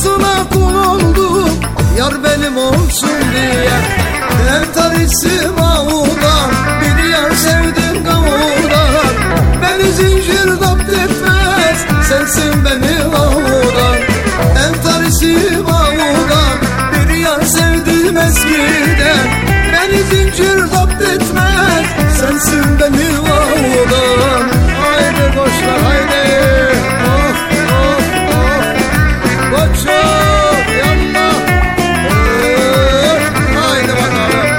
arzusuna kul oldum, yar benim olsun diye. Entarisi mavudan, bir yar sevdim kavudan. Beni zincir zapt etmez, sensin beni avudan. Entarisi mavudan, bir yar sevdim eskiden. Beni zincir zapt etmez, sensin beni avudan. Haydi koçlar haydi, oh oh oh, koçum yanma, haydi bakalım.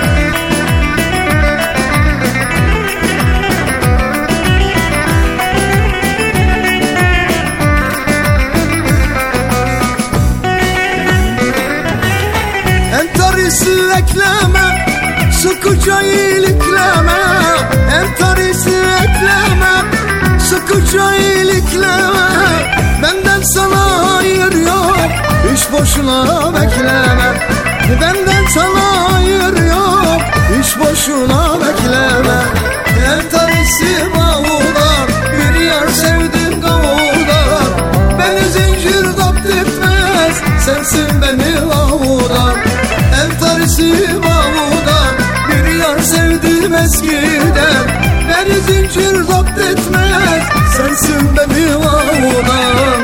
Entarisi ekleme, sıkıca ilikleme. Entarisi ekleme, sıkıca ilikleme. Benden sana hayır yok, hiç boşuna bekleme. Benden sana hayır yok, hiç boşuna bekleme. Entarisi mavudan, bir yar sevdim kavudan. Beni zincir zapt etmez, sensin beni avudan. Entarisi mavudan, bir yar sevdim eskiden. Beni zincir zapt etmez, sensin beni avudan.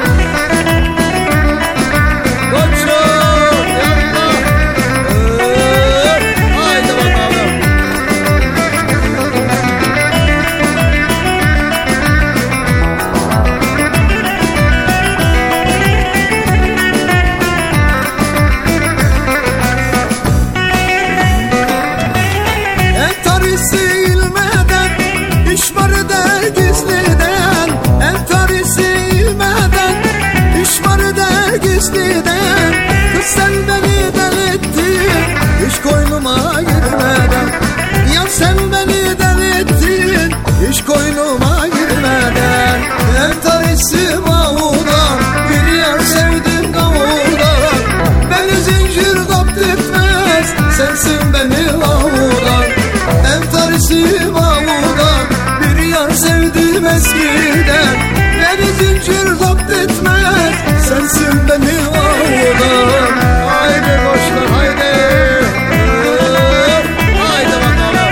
Koçum yanma, haydi bakalım. Entarisi ilmeden, iş var der gizliden. Entarisi ilmeden, iş var der gizliden. Kız sen beni deli ettin, hiç koynuma girmeden. Ya sen beni deli ettin, hiç koynuma girmeden. Entarisi mavudan, bir yar sevdim kavudan. Beni zincir zapt etmez, sensin beni avudan. Entarisi mavudan, bir yar sevdim eskiden. Beni zincir zapt etmez, sensin beni avudan. Haydi koçlar haydi, haydi bakalım.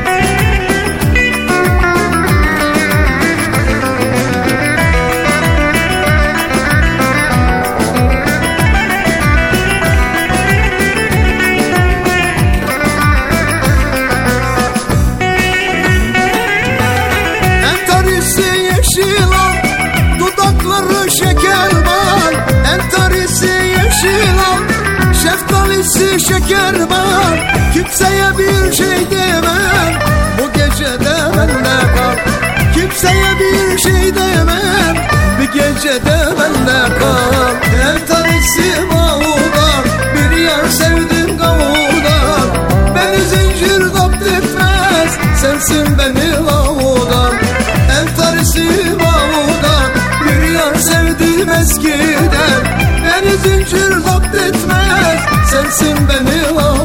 Entarisi yeşil al, dudakları şeker bal. Entarisi yeşil al, şeftalisi şeker bal. Kimseye bir şey demem, bu gecede bende kal. Kimseye bir şey demem, bir gecede bende kal. Entarisi mavudan, bir yar sevdim kavudan. Beni zincir zapt etmez, sensin beni avudan. Entarisi mavudan, bir yar sevdim eskiden. Beni zincir zapt etmez, sensin beni avudan.